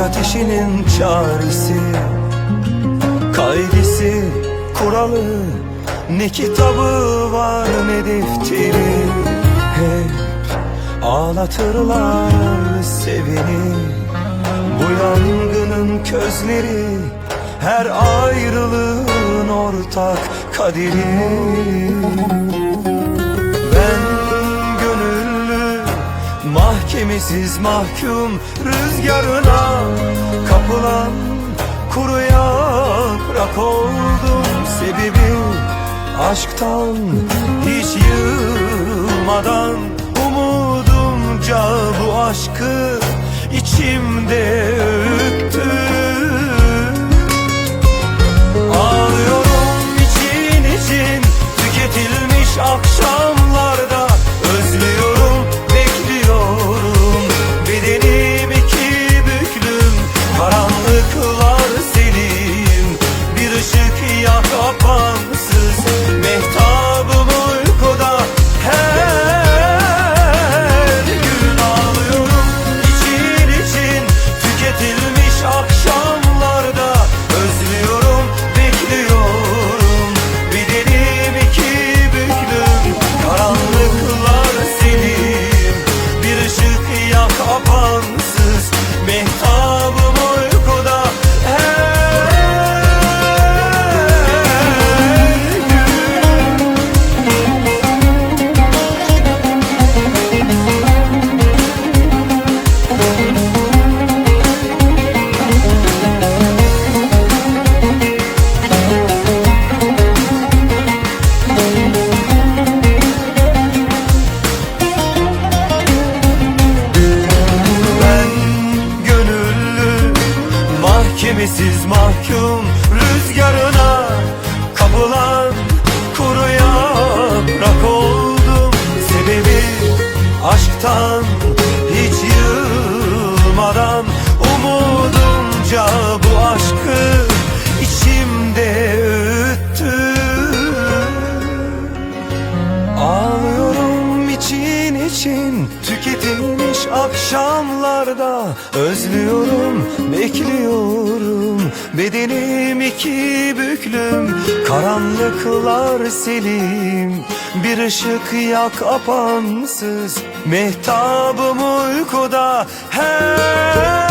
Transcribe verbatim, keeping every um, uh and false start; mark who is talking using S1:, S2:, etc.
S1: ateşinin çaresi, kaidesi, kuralı, ne kitabı var ne defteri. Hep ağlatırlar seveni, bu yangının közleri, her ayrılığın ortak kaderi. Ben gönüllü, mahkemesiz mahkum rüzgarına kapılan kuru yaprak oldum. Sebebi aşktan, hiç yılmadan, umudumca bu aşkı içimde öğüttüm. Ağlıyorum için için tüketilmiş akşamlarda, özlüyorum, bekliyorum, bedenim iki büklüm, karanlıklar senin, bir ışık yak apansız, mehtabım uykuda her gün. Ağlıyorum için için tüketilmiş akşamlarda, özlüyorum, bekliyorum, bedenim iki büklüm, karanlıklar senin, bir ışık yak apansız, mehtabım uykuda her mahkemesiz mahkum rüzgarına kapılan kuru yaprak oldum. Sebebi aşktan, hiç yılmadan, umudumca bu aşkı içimde öğüttüm. Ağlıyorum için için tüketilmiş akşamlarda, özlüyorum, bekliyorum, bedenim iki büklüm, karanlıklar selim, bir ışık yak apansız, mehtabım uykuda her